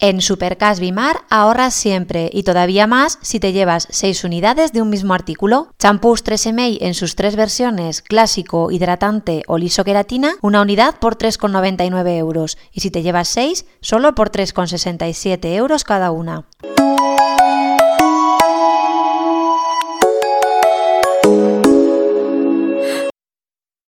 En Supercash Bimar ahorras siempre y todavía más si te llevas 6 unidades de un mismo artículo. Champús 3M en sus 3 versiones, clásico, hidratante o liso queratina, una unidad por 3,99 euros. Y si te llevas 6, solo por 3,67 euros cada una.